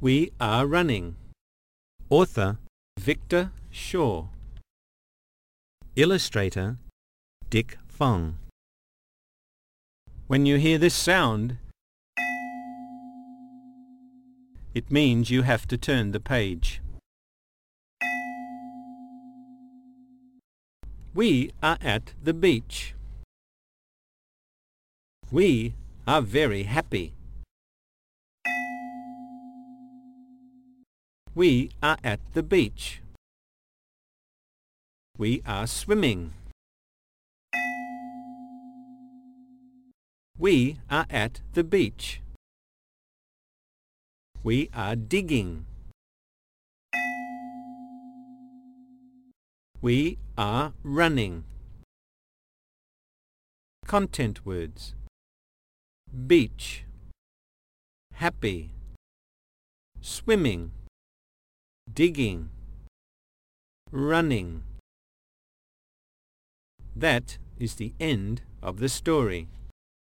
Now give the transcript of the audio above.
We are running. Author Victor Shaw. Illustrator Dick Fong. When you hear this sound, it means you have to turn the page. We are at the beach. We are very happy. We are at the beach. We are swimming. We are at the beach. We are digging. We are running. Content words: beach, happy, swimming, digging, running. That is the end of the story.